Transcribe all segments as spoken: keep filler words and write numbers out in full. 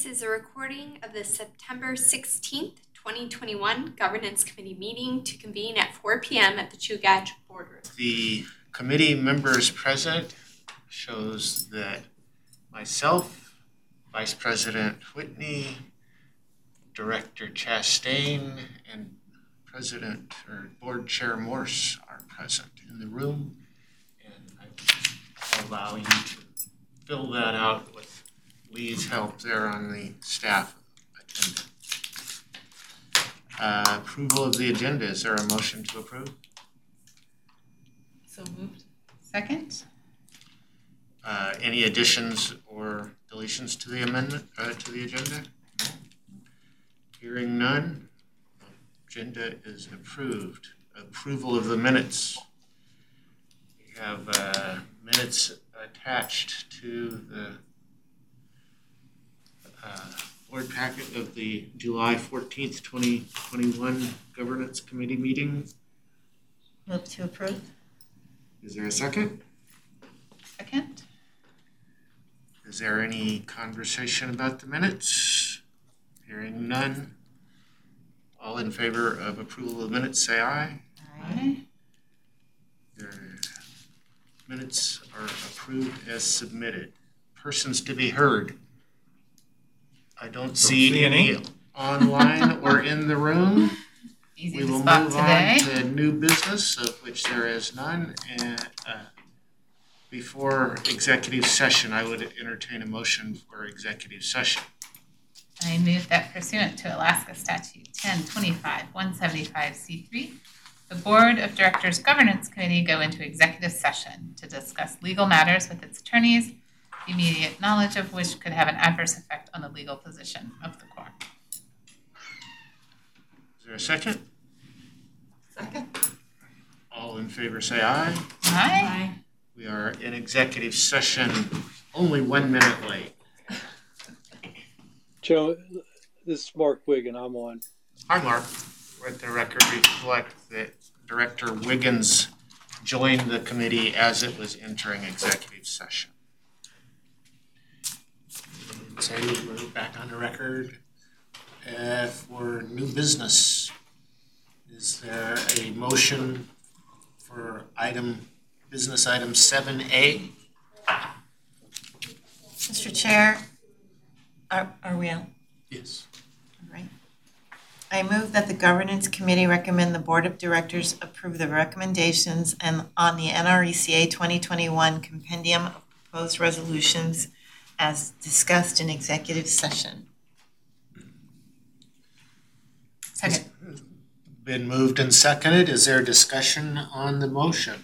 This is a recording of the September sixteenth, twenty twenty-one Governance Committee meeting to convene at four p.m. at the Chugach Boardroom. The committee members present shows that myself, Vice President Whitney, Director Chastain, and President or Board Chair Morse are present in the room, and I allow you to fill that out with Lee's help there on the staff agenda. Uh, approval of the agenda. Is there a motion to approve? So moved. Second. Uh, any additions or deletions to the amendment, uh, to the agenda? No. Hearing none, agenda is approved. Approval of the minutes. We have uh, minutes attached to the uh, board packet of the July fourteenth, twenty twenty-one Governance Committee meeting. Move to approve. Is there a second? Second. Is there any conversation about the minutes? Hearing none. All in favor of approval of the minutes, say aye. Aye. The minutes are approved as submitted. Persons to be heard. I don't see, see any, any online or in the room. Easy We to will spot move today. on to new business, of which there is none. And uh, before executive session, I would entertain a motion for executive session. I move that pursuant to Alaska Statute ten twenty-five one seventy-five C three, the Board of Directors Governance Committee go into executive session to discuss legal matters with its attorneys, the immediate knowledge of which could have an adverse effect on the legal position of the court. Is there a second? Second. All in favor say aye. Aye. We are in executive session, only one minute late. Joe, this is Mark Wiggin. I'm on. Hi, Mark. Let the record reflect that Director Wiggins joined the committee as it was entering executive session. So we're back on the record uh, for new business. Is there a motion for item business item seven A? Mister Chair, are, are we on? Yes. All right. I move that the Governance Committee recommend the Board of Directors approve the recommendations and on the N R E C A twenty twenty-one compendium of proposed resolutions as discussed in executive session. Second. Been moved and seconded. Is there discussion on the motion?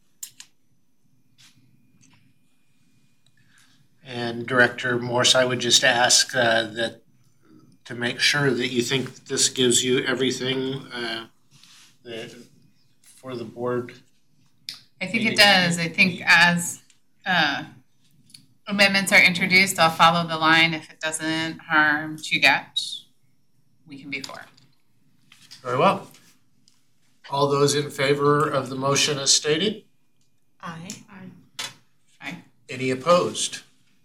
And Director Morse, I would just ask uh, that to make sure that you think this gives you everything uh, that for the board. I think it does. I think as uh, amendments are introduced, I'll follow the line. If it doesn't harm Chugach, we can be for it. Very well. All those in favor of the motion as stated? Aye. Aye. Aye. Any opposed?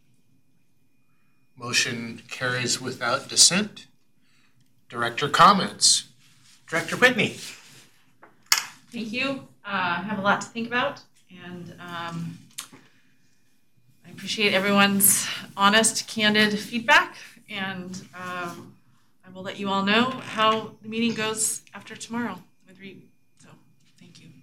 Motion carries without dissent. Director comments. Director Whitney. Thank you. Uh, I have a lot to think about, and um, I appreciate everyone's honest, candid feedback, and um, I will let you all know how the meeting goes after tomorrow with Reed. So, thank you.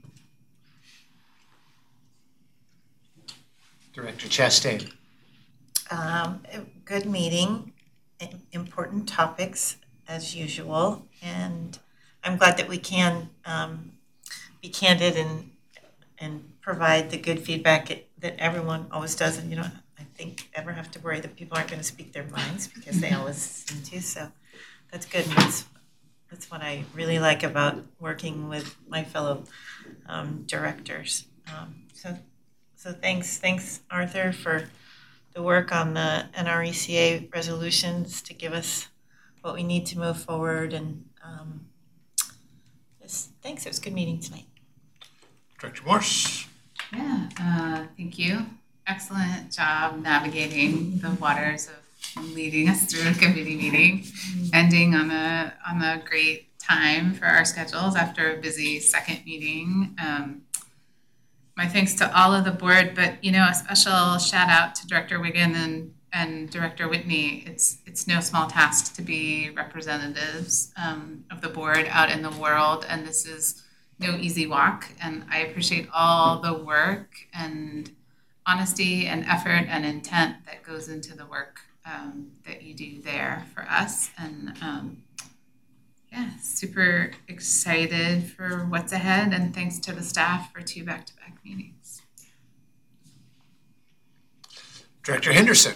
Director Chastain. Um, good meeting, important topics as usual, and I'm glad that we can um, be candid and and provide the good feedback it, that everyone always does. And you don't, I think, ever have to worry that people aren't going to speak their minds because they always seem to. So that's good. And that's that's what I really like about working with my fellow um, directors. Um, so so thanks thanks Arthur for the work on the N R E C A resolutions to give us what we need to move forward. And um, just, thanks. It was a good meeting tonight. Director Morse. Yeah, uh, thank you. Excellent job navigating the waters of leading us through the committee meeting, ending on a on a great time for our schedules after a busy second meeting. Um, my thanks to all of the board, but you know, a special shout out to Director Wiggin and and Director Whitney. It's it's no small task to be representatives um, of the board out in the world, and this is no easy walk. And I appreciate all the work and honesty and effort and intent that goes into the work um, that you do there for us. And um, yeah, super excited for what's ahead, and thanks to the staff for two back-to-back meetings. Director Henderson.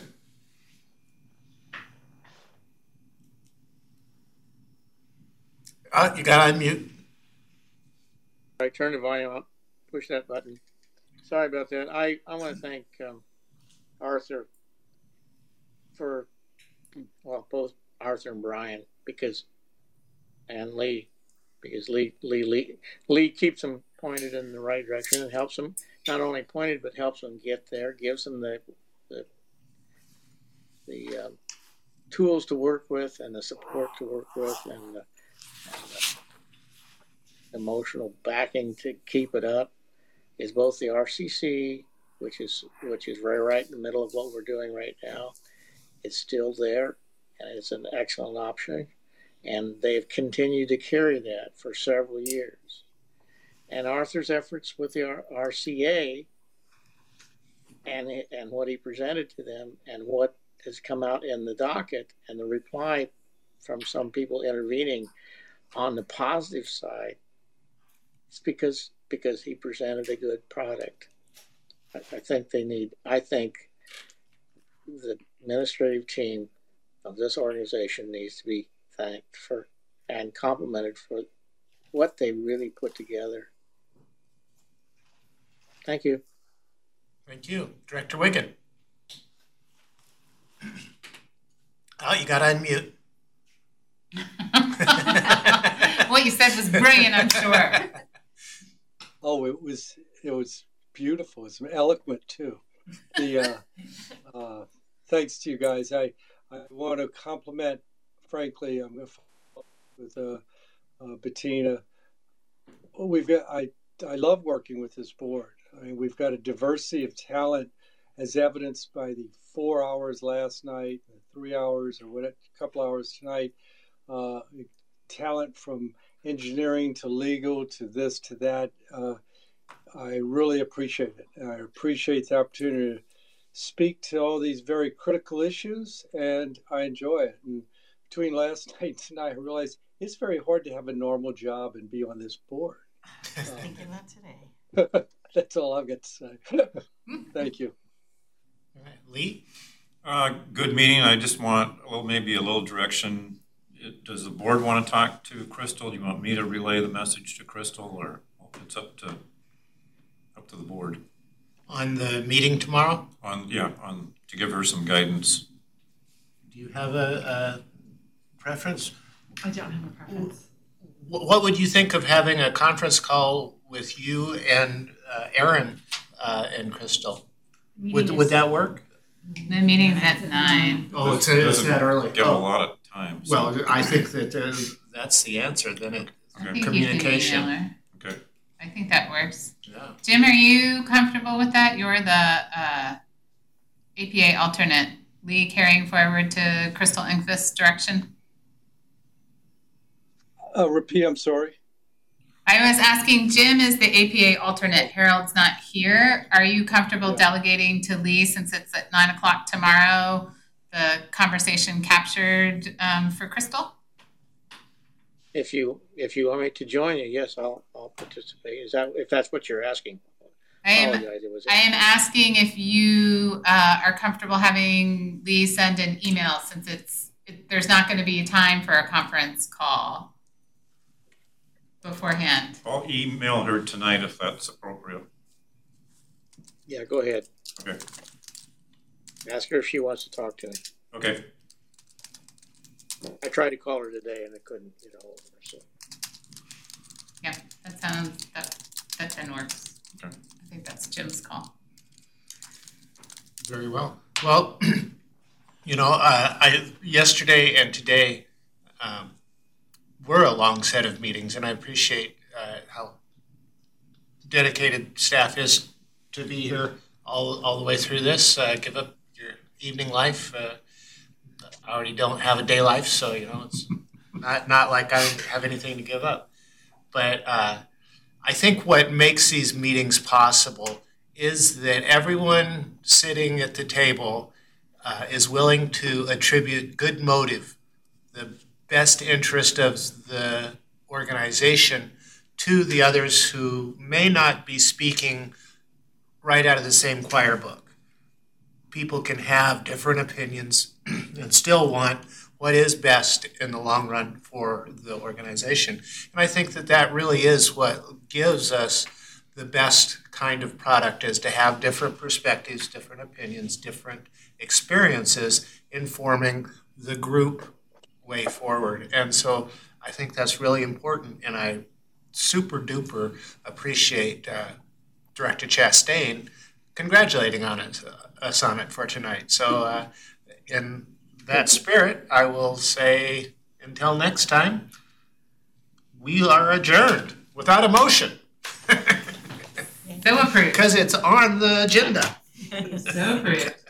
Uh, you got to unmute. I turned the volume up, push that button. Sorry about that. I, I want to thank um, Arthur for, well, both Arthur and Brian, because, and Lee, because Lee, Lee, Lee, Lee keeps them pointed in the right direction and helps them, not only pointed, but helps them get there, gives them the, the, the um, tools to work with and the support to work with and the, and the emotional backing to keep it up. Is both the R C C, which is which is right right in the middle of what we're doing right now. It's still there, and it's an excellent option, and they've continued to carry that for several years. And Arthur's efforts with the R C A and and what he presented to them, and what has come out in the docket, and the reply from some people intervening on the positive side, it's because because he presented a good product. I, I think they need, I think the administrative team of this organization needs to be thanked for and complimented for what they really put together. Thank you. Thank you. Director Wiggin. Oh, you got to unmute. What you said was brilliant, I'm sure. Oh, it was it was beautiful. It's eloquent too. The uh, uh, thanks to you guys. I I want to compliment. Frankly, I'm with uh, uh, Bettina. Oh, we've got. I I love working with this board. I mean, we've got a diversity of talent, as evidenced by the four hours last night, the three hours or what, a couple hours tonight. Uh, talent from engineering to legal to this to that. Uh, I really appreciate it. I appreciate the opportunity to speak to all these very critical issues, and I enjoy it. And between last night and tonight, I realized it's very hard to have a normal job and be on this board. I was thinking that today. That's all I've got to say. Thank you. All right. Lee? Uh, good meeting. I just want, well, maybe a little direction. It, does the board want to talk to Crystal? Do you want me to relay the message to Crystal, or well, it's up to up to the board? On the meeting tomorrow? On yeah, on to give her some guidance. Do you have a, a preference? I don't have a preference. What would you think of having a conference call with you and uh, Aaron uh, and Crystal? Would would that work? The meeting's at nine. Oh, it's, Doesn't it's that early. Give Oh. a lot of time. So. Well, I think that uh, that's the answer. Then it I Okay. think communication. You can email her. Okay. I think that works. Yeah. Jim, are you comfortable with that? You're the uh, A P A alternate. Lee carrying forward to Crystal Engquist's direction. Uh, repeat, I'm sorry. I was asking, Jim is the A P A alternate. Harold's not here. Are you comfortable Yeah. delegating to Lee, since it's at nine o'clock tomorrow, the conversation captured um, for Crystal? If you if you want me to join you, yes, I'll I'll participate. Is that if that's what you're asking? I am. Apologize, it was I am asking if you uh, are comfortable having Lee send an email, since it's it, there's not going to be time for a conference call beforehand. I'll email her tonight if that's appropriate. yeah. Go ahead. Okay. Ask her if she wants to talk to me. Okay. I tried to call her today and I couldn't get a hold of her. So Yeah, that sounds that that then works. Okay. I think that's Jim's call. Very well. Well, You know, uh, I yesterday and today um, were a long set of meetings, and I appreciate uh, how dedicated staff is to be here all all the way through this. Uh, give up your evening life. Uh, I already don't have a day life, so you know it's not not like I have anything to give up. But uh, I think what makes these meetings possible is that everyone sitting at the table uh, is willing to attribute good motive, the best interest of the organization, to the others who may not be speaking right out of the same choir book. People can have different opinions and still want what is best in the long run for the organization. And I think that that really is what gives us the best kind of product, is to have different perspectives, different opinions, different experiences informing the group way forward. And so I think that's really important, and I super duper appreciate uh, Director Chastain congratulating on it, uh, us on it for tonight. So uh, in that spirit, I will say until next time, we are adjourned without a motion. So approved. Because it's on the agenda. So approved.